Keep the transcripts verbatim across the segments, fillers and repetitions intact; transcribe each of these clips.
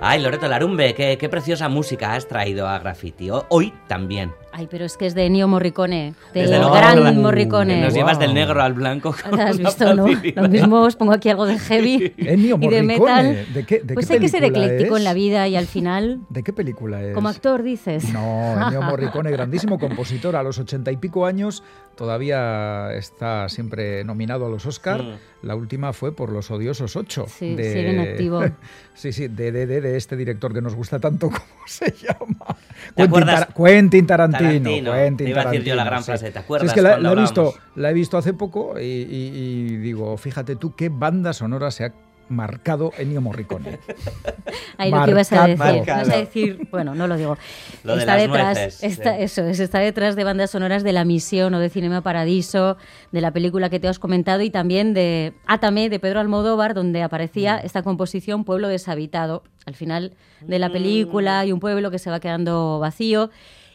Ay, Loreto Larumbe, qué, qué preciosa música has traído a Graffiti. Hoy también. Ay, pero es que es de Ennio Morricone, del Desde luego, gran la- Morricone. Nos Wow. llevas del negro al blanco. con ¿Has una visto, no? facilidad. Lo mismo os pongo aquí algo de heavy Ennio y de Morricone. metal. ¿De qué, de Pues qué hay que ser película ecléctico es? en la vida y al final, ¿De qué película es? como actor dices. No, Ennio Morricone, grandísimo compositor, a los ochenta y pico años, todavía está siempre nominado a los Oscar. Mm. La última fue por Los Odiosos ocho. Sí, de... sigue en activo. Sí, sí, de, de, de, de este director que nos gusta tanto, ¿cómo se llama? ¿Te acuerdas? Tar- Quentin Tarantino. Tarantino. Quentin Te iba a decir yo la Tarantino, gran sí. frase, ¿te Sí, acuerdas es que la, cuando la he visto, hablábamos? la he visto hace poco y, y- y digo, fíjate tú qué banda sonora se ha marcado Ennio Morricone. Ahí lo que ibas a decir. Marcado. Vas a decir, bueno, no lo digo. Lo de está las detrás, nueces, está, sí. eso es, está detrás de bandas sonoras de La Misión o de Cinema Paradiso, de la película que te has comentado y también de Átame, de Pedro Almodóvar, donde aparecía Mm. esta composición Pueblo deshabitado, al final de la película, y un pueblo que se va quedando vacío.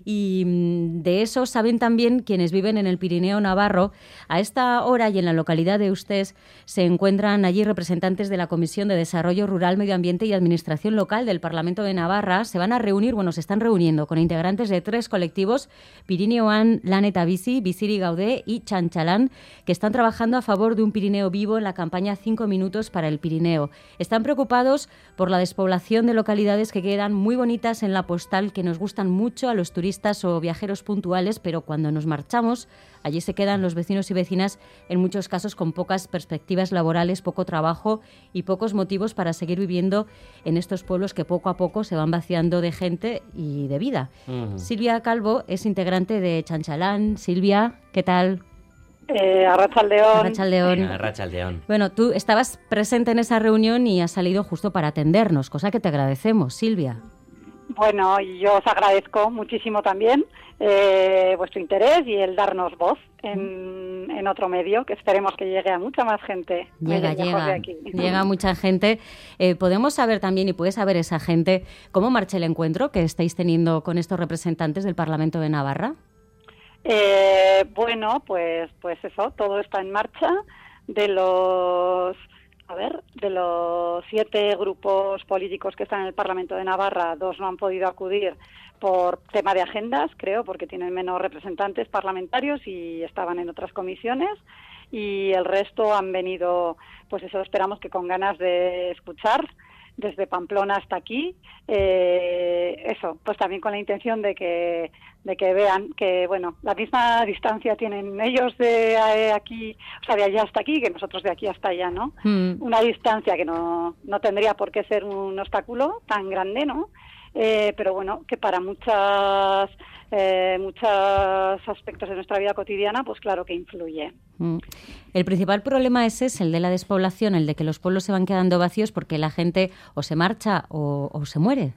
Y mm, de eso saben también quienes viven en el Pirineo Navarro. A esta hora y en la localidad de Ustés se encuentran allí representantes de la Comisión de Desarrollo Rural, Medio Ambiente y Administración Local del Parlamento de Navarra. Se van a reunir, bueno, se están reuniendo con integrantes de tres colectivos, Pirineoan, Lan eta Bizi, Biziri Gaudé y Chanchalán, que están trabajando a favor de un Pirineo vivo en la campaña Cinco Minutos para el Pirineo. Están preocupados por la despoblación de localidades que quedan muy bonitas en la postal, que nos gustan mucho a los turistas o viajeros puntuales, pero cuando nos marchamos, allí se quedan los vecinos y vecinas, en muchos casos con pocas perspectivas laborales, poco trabajo y pocos motivos para seguir viviendo en estos pueblos que poco a poco se van vaciando de gente y de vida. Ujú. Silvia Calvo es integrante de Chanchalán. Silvia, ¿qué tal? Eh, Arratsaldeon. Arratsaldeon. Arratsaldeon. Bueno, tú estabas presente en esa reunión y has salido justo para atendernos, cosa que te agradecemos, Silvia. Bueno, y yo os agradezco muchísimo también eh, vuestro interés y el darnos voz en, en otro medio, que esperemos que llegue a mucha más gente. Llega, lejos de llega, aquí. llega mucha gente. Eh, podemos saber también, y puede saber esa gente, cómo marcha el encuentro que estáis teniendo con estos representantes del Parlamento de Navarra. Eh, bueno, pues, pues eso, todo está en marcha. De los, a ver, de los siete grupos políticos que están en el Parlamento de Navarra, dos no han podido acudir por tema de agendas, creo, porque tienen menos representantes parlamentarios y estaban en otras comisiones. Y el resto han venido, pues eso, esperamos que con ganas de escuchar, desde Pamplona hasta aquí, eh, eso, pues también con la intención de que de que vean que, bueno, la misma distancia tienen ellos de eh, aquí, o sea, de allá hasta aquí, que nosotros de aquí hasta allá, ¿no? Mm. Una distancia que no, no tendría por qué ser un obstáculo tan grande, ¿no? Eh, pero bueno, que para muchas eh, muchos aspectos de nuestra vida cotidiana, pues claro que influye. Mm. El principal problema ese es el de la despoblación, el de que los pueblos se van quedando vacíos porque la gente o se marcha o, o se muere.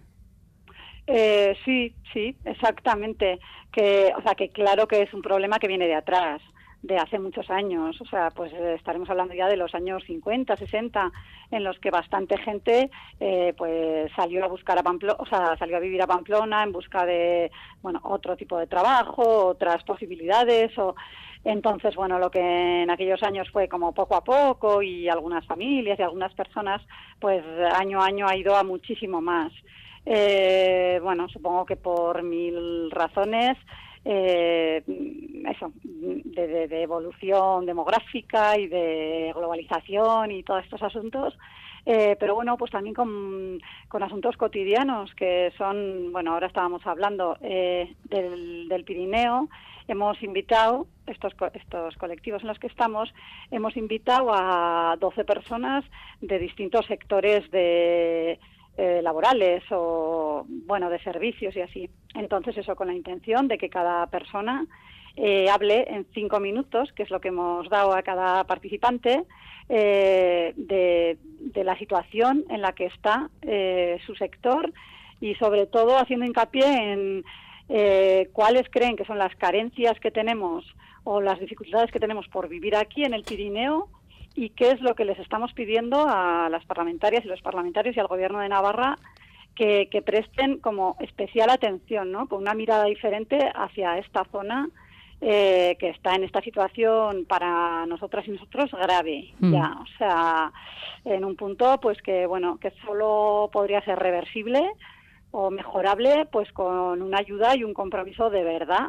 Eh, sí, sí, exactamente. Que, o sea, que claro que es un problema que viene de atrás, de hace muchos años. O sea, pues eh, estaremos hablando ya de los años cincuenta, sesenta, en los que bastante gente, eh, pues salió a buscar a Pamplona, o sea, salió a vivir a Pamplona en busca de, bueno, otro tipo de trabajo, otras posibilidades. O entonces, bueno, lo que en aquellos años fue como poco a poco y algunas familias y algunas personas, pues año a año ha ido a muchísimo más. Eh, bueno, supongo que por mil razones, eh, eso, de, de, de evolución demográfica y de globalización y todos estos asuntos, eh, pero bueno, pues también con, con asuntos cotidianos que son, bueno, ahora estábamos hablando eh, del, del Pirineo. Hemos invitado, estos, estos colectivos en los que estamos, hemos invitado a doce personas de distintos sectores de Eh, laborales o, bueno, de servicios y así. Entonces, eso con la intención de que cada persona eh, hable en cinco minutos, que es lo que hemos dado a cada participante, eh, de, de la situación en la que está eh, su sector y, sobre todo, haciendo hincapié en eh, cuáles creen que son las carencias que tenemos o las dificultades que tenemos por vivir aquí en el Pirineo, y qué es lo que les estamos pidiendo a las parlamentarias y los parlamentarios y al Gobierno de Navarra que, que presten como especial atención, ¿no? Con una mirada diferente hacia esta zona eh, que está en esta situación para nosotras y nosotros grave, mm. ya, o sea, en un punto pues que, bueno, que solo podría ser reversible o mejorable pues con una ayuda y un compromiso de verdad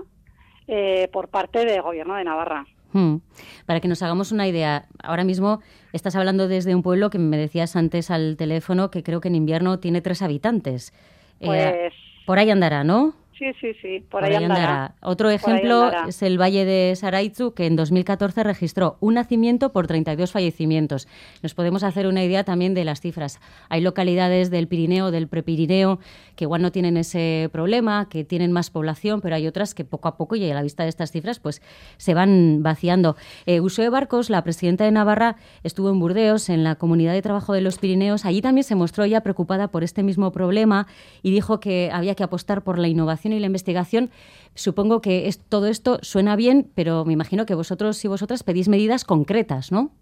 eh, por parte del Gobierno de Navarra. Hmm. Para que nos hagamos una idea, ahora mismo estás hablando desde un pueblo que me decías antes al teléfono que creo que en invierno tiene tres habitantes. Pues... Eh, por ahí andará, ¿no? Sí, sí, sí, por, por ahí, ahí andará. andará. Otro ejemplo andará. es el Valle de Saraitzu, que en dos mil catorce registró un nacimiento por treinta y dos fallecimientos. Nos podemos hacer una idea también de las cifras. Hay localidades del Pirineo, del Prepirineo, que igual no tienen ese problema, que tienen más población, pero hay otras que poco a poco, y a la vista de estas cifras, pues se van vaciando. Eh, Uxue Barcos, la presidenta de Navarra, estuvo en Burdeos, en la Comunidad de Trabajo de los Pirineos. Allí también se mostró ya preocupada por este mismo problema y dijo que había que apostar por la innovación y la investigación. Supongo que es, todo esto suena bien, pero me imagino que vosotros y vosotras pedís medidas concretas, ¿no?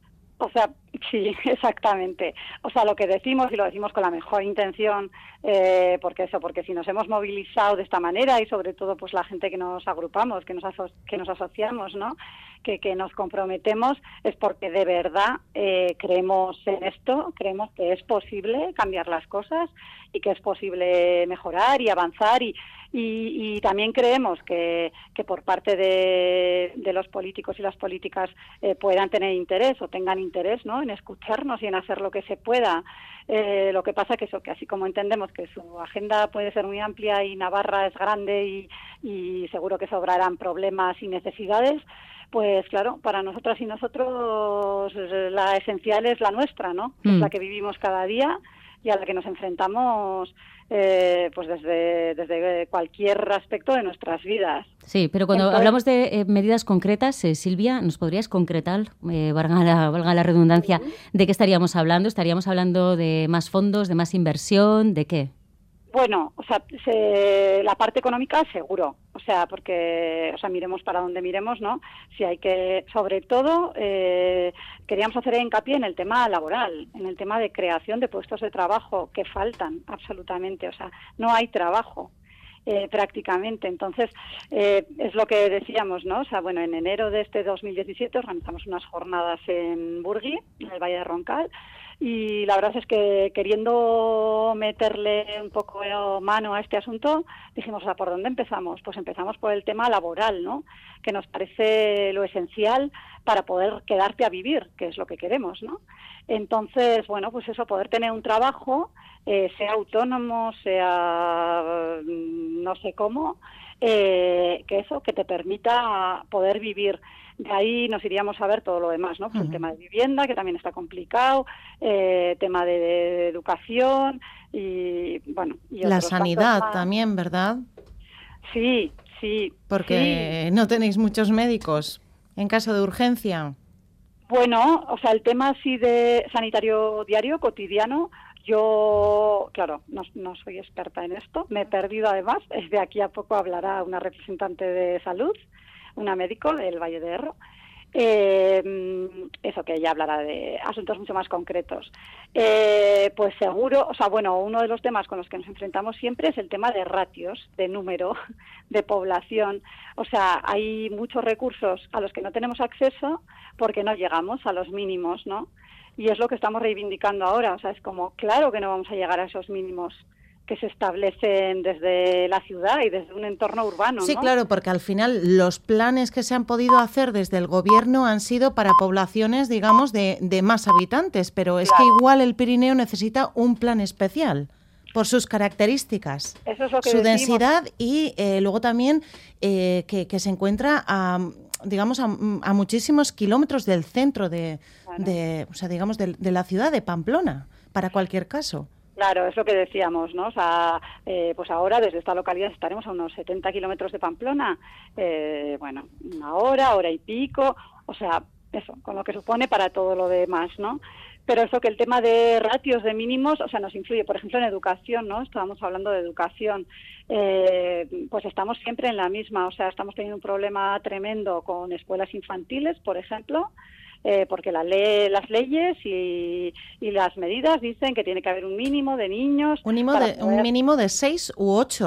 O sea, sí, exactamente. O sea, lo que decimos, y lo decimos con la mejor intención, eh, porque eso, porque si nos hemos movilizado de esta manera, y sobre todo pues la gente que nos agrupamos, que nos, aso- que nos asociamos, ¿no?, que, que nos comprometemos, es porque de verdad eh, creemos en esto, creemos que es posible cambiar las cosas y que es posible mejorar y avanzar, y Y, y también creemos que, que por parte de, de los políticos y las políticas eh, puedan tener interés o tengan interés, ¿no?, en escucharnos y en hacer lo que se pueda. Eh, lo que pasa que eso, que así como entendemos que su agenda puede ser muy amplia y Navarra es grande y, y seguro que sobrarán problemas y necesidades, pues claro, para nosotras y nosotros la esencial es la nuestra, ¿no?, mm. es la que vivimos cada día y a la que nos enfrentamos eh, pues desde, desde cualquier aspecto de nuestras vidas. Sí, pero cuando Entonces, hablamos de eh, medidas concretas, eh, Silvia, ¿nos podrías concretar, eh, valga, la, valga la redundancia, uh-huh. de qué estaríamos hablando? ¿Estaríamos hablando de más fondos, de más inversión, de qué? Bueno, o sea, se, la parte económica seguro, o sea, porque, o sea, miremos para donde miremos, ¿no? Si hay que, sobre todo, eh, queríamos hacer hincapié en el tema laboral, en el tema de creación de puestos de trabajo que faltan absolutamente, o sea, no hay trabajo. Eh, prácticamente. Entonces, eh, es lo que decíamos, ¿no? O sea, bueno, en enero de este dos mil diecisiete organizamos unas jornadas en Burgui, en el Valle de Roncal, y la verdad es que queriendo meterle un poco mano a este asunto, dijimos, o sea, ¿por dónde empezamos? Pues empezamos por el tema laboral, ¿no?, que nos parece lo esencial para poder quedarte a vivir, que es lo que queremos, ¿no? Entonces, bueno, pues eso, poder tener un trabajo, eh, sea autónomo, sea no sé cómo, eh, que eso, que te permita poder vivir. De ahí nos iríamos a ver todo lo demás, ¿no? Pues uh-huh. el tema de vivienda, que también está complicado, eh, tema de, de educación y, bueno... Y la sanidad también, ¿verdad? Sí, sí. Porque sí. no tenéis muchos médicos en caso de urgencia. Bueno, o sea, el tema así de sanitario diario, cotidiano, yo, claro, no, no soy experta en esto, me he perdido además, de aquí a poco hablará una representante de salud, una médico del Valle de Erro, eh, eso, que ella hablará de asuntos mucho más concretos. Eh, pues seguro, o sea, bueno, uno de los temas con los que nos enfrentamos siempre es el tema de ratios, de número de población. O sea, hay muchos recursos a los que no tenemos acceso porque no llegamos a los mínimos, ¿no? Y es lo que estamos reivindicando ahora. O sea, es como, claro que no vamos a llegar a esos mínimos que se establecen desde la ciudad y desde un entorno urbano, ¿no? Sí, claro, porque al final los planes que se han podido hacer desde el gobierno han sido para poblaciones, digamos, de, de más habitantes, pero es claro. que igual el Pirineo necesita un plan especial por sus características, Eso es lo que su decimos. densidad y eh, luego también eh, que, que se encuentra a, digamos, a, a muchísimos kilómetros del centro de, claro. de o sea, digamos, de, de la ciudad de Pamplona, para cualquier caso. Claro, es lo que decíamos, ¿no? O sea, eh, pues ahora desde esta localidad estaremos a unos setenta kilómetros de Pamplona, eh, bueno, una hora, hora y pico, o sea, eso, con lo que supone para todo lo demás, ¿no? Pero eso, que el tema de ratios, de mínimos, o sea, nos influye, por ejemplo, en educación, ¿no? Estábamos hablando de educación, eh, pues estamos siempre en la misma, o sea, estamos teniendo un problema tremendo con escuelas infantiles, por ejemplo, Eh, porque la ley, las leyes y, y las medidas dicen que tiene que haber un mínimo de niños. Un mínimo, de, poder... un mínimo de seis u ocho.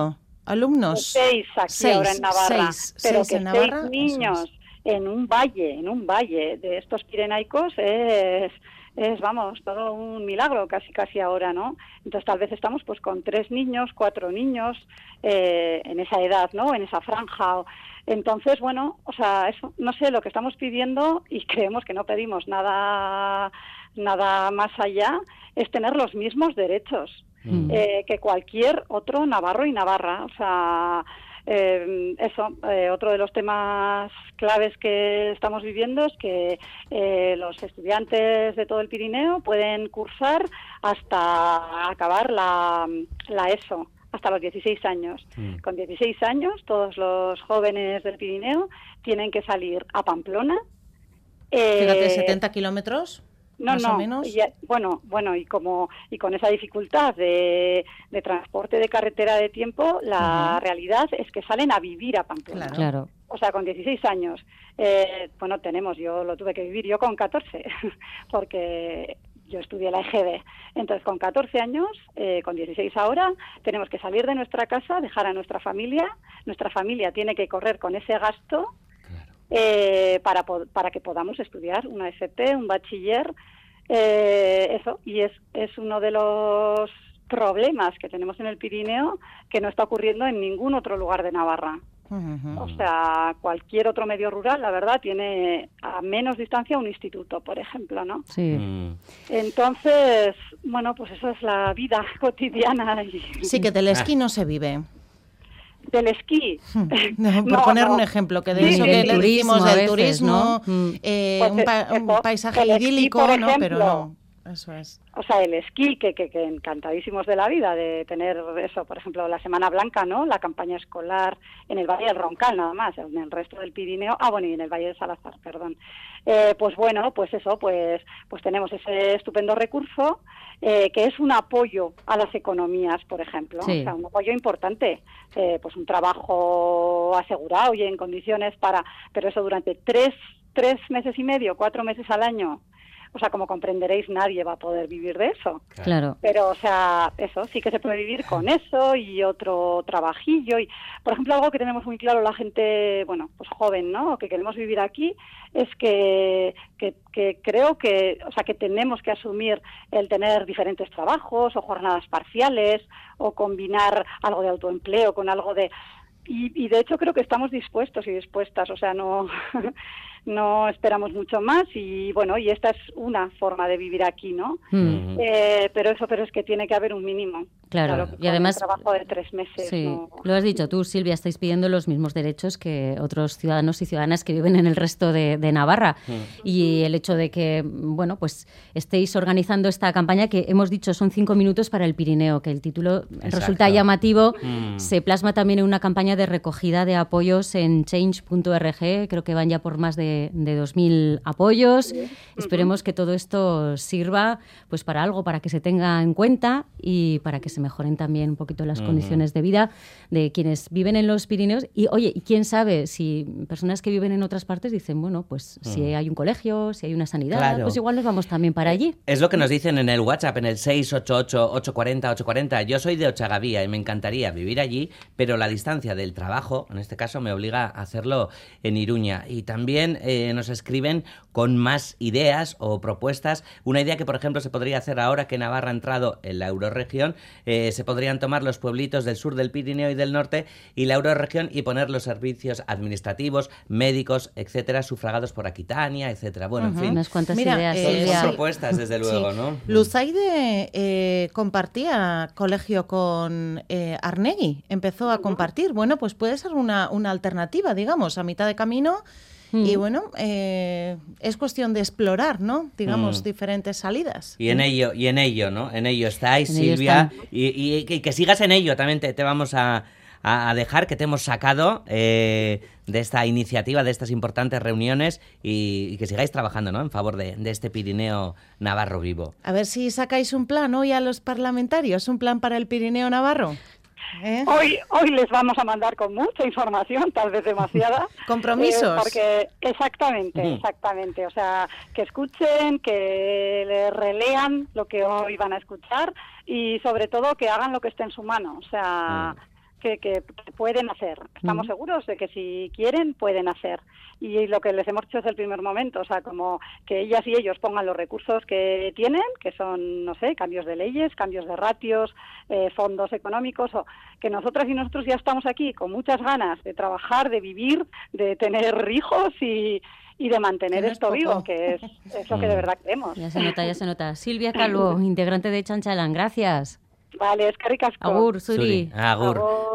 alumnos. Seis aquí seis, ahora en Navarra. Seis, pero seis que en Navarra, seis niños es. en un valle, en un valle de estos pirenaicos es... es, vamos, todo un milagro casi casi ahora, ¿no? Entonces tal vez estamos pues con tres niños, cuatro niños eh, en esa edad, ¿no? En esa franja. Entonces, bueno, o sea, eso, no sé, lo que estamos pidiendo, y creemos que no pedimos nada, nada más allá, es tener los mismos derechos mm. eh, que cualquier otro navarro y navarra. O sea, Eh, eso, eh, otro de los temas claves que estamos viviendo es que eh, los estudiantes de todo el Pirineo pueden cursar hasta acabar la, la ESO, hasta los dieciséis años. Mm. Con dieciséis años, todos los jóvenes del Pirineo tienen que salir a Pamplona. Eh, Fíjate, setenta kilómetros. No, más no, o menos. Y, bueno, bueno, y como y con esa dificultad de, de transporte de carretera de tiempo, la uh-huh. realidad es que salen a vivir a Pamplona. Claro. claro. O sea, con dieciséis años. Eh, bueno, tenemos, yo lo tuve que vivir yo con catorce, porque yo estudié la E G B. Entonces, con catorce años, eh, con dieciséis ahora, tenemos que salir de nuestra casa, dejar a nuestra familia. Nuestra familia tiene que correr con ese gasto. Eh, para, para que podamos estudiar una F P, un bachiller, eh, eso, y es, es uno de los problemas que tenemos en el Pirineo que no está ocurriendo en ningún otro lugar de Navarra. Uh-huh. O sea, cualquier otro medio rural, la verdad, tiene a menos distancia un instituto, por ejemplo, ¿no? Sí. Entonces, bueno, pues eso es la vida cotidiana. Y... Sí, que del esquí no se vive. Del esquí. No, por no, poner no. un ejemplo, que de sí, eso sí, que le decimos del veces, turismo, ¿no? eh, pues un, pa un paisaje idílico, esquí, ¿no? Pero no, eso es. O sea, el esquí, que, que, que encantadísimos de la vida, de tener eso, por ejemplo, la Semana Blanca, ¿no? La campaña escolar en el Valle del Roncal, nada más, en el resto del Pirineo, ah, bueno, y en el Valle de Salazar, perdón. Eh, pues bueno, pues eso, pues, pues tenemos ese estupendo recurso, eh, que es un apoyo a las economías, por ejemplo, sí. O sea, un apoyo importante, eh, pues un trabajo asegurado y en condiciones para, pero eso durante tres, tres meses y medio, cuatro meses al año. O sea, como comprenderéis, nadie va a poder vivir de eso. Claro. Pero, o sea, eso, sí que se puede vivir con eso y otro trabajillo. Y, por ejemplo, algo que tenemos muy claro la gente, bueno, pues joven, ¿no? Que queremos vivir aquí, es que, que, que creo que, o sea, que tenemos que asumir el tener diferentes trabajos o jornadas parciales o combinar algo de autoempleo con algo de... Y, y de hecho creo que estamos dispuestos y dispuestas, o sea, no... no esperamos mucho más y bueno, y esta es una forma de vivir aquí, ¿no? Mm. Eh, pero eso, pero es que tiene que haber un mínimo. Claro, claro. Y además... Un trabajo de tres meses. Sí, no... lo has dicho tú, Silvia, estáis pidiendo los mismos derechos que otros ciudadanos y ciudadanas que viven en el resto de, de Navarra. Mm. Y el hecho de que, bueno, pues estéis organizando esta campaña que hemos dicho son cinco minutos para el Pirineo, que el título Exacto. resulta llamativo, mm. se plasma también en una campaña de recogida de apoyos en change punto org, creo que van ya por más de de dos mil apoyos. Sí. Esperemos que todo esto sirva pues para algo, para que se tenga en cuenta y para que se mejoren también un poquito las uh-huh. condiciones de vida de quienes viven en los Pirineos. Y oye, y quién sabe si personas que viven en otras partes dicen, bueno, pues uh-huh. si hay un colegio, si hay una sanidad, claro. pues igual nos vamos también para allí. Es lo que nos dicen en el WhatsApp, en el seis ocho ocho, ocho cuatro cero, ocho cuatro cero. Yo soy de Ochagavía y me encantaría vivir allí, pero la distancia del trabajo, en este caso, me obliga a hacerlo en Iruña. Y también eh, nos escriben con más ideas o propuestas. Una idea que, por ejemplo, se podría hacer ahora que Navarra ha entrado en la eurorregión, eh, se podrían tomar los pueblitos del sur del Pirineo y del norte y la eurorregión y poner los servicios administrativos, médicos, etcétera, sufragados por Aquitania, etcétera. Bueno, uh-huh. en fin. Unas cuantas Mira, ideas. Eh, son sí. propuestas, desde luego, sí. ¿no? Luzaide eh, compartía colegio con eh, Arnegui, empezó a compartir. Bueno, pues puede ser una, una alternativa, digamos, a mitad de camino. Mm. Y bueno, eh, es cuestión de explorar, ¿no? Digamos, mm. diferentes salidas. Y en ello, y en ello, ¿no? En ello estáis, en Silvia. Ello y, y, y que sigas en ello, también te, te vamos a, a dejar, que te hemos sacado eh, de esta iniciativa, de estas importantes reuniones y, y que sigáis trabajando, ¿no? En favor de, de este Pirineo Navarro vivo. A ver si sacáis un plan hoy a los parlamentarios, un plan para el Pirineo Navarro. ¿Eh? Hoy hoy les vamos a mandar con mucha información, tal vez demasiada. ¿Compromisos? Eh, porque exactamente, mm. exactamente. O sea, que escuchen, que le relean lo que hoy van a escuchar y sobre todo que hagan lo que esté en su mano. O sea, mm. que, que pueden hacer. Estamos uh-huh. seguros de que si quieren, pueden hacer. Y lo que les hemos hecho desde el primer momento, o sea, como que ellas y ellos pongan los recursos que tienen, que son, no sé, cambios de leyes, cambios de ratios, eh, fondos económicos, o que nosotras y nosotros ya estamos aquí con muchas ganas de trabajar, de vivir, de tener hijos y... y de mantener esto poco. vivo, que es, es lo que de verdad queremos. Ya se nota, ya se nota. Silvia Calvo, integrante de Txantxalan, gracias. Vale, es que ricasco. Agur, zuri. Agur. Agur.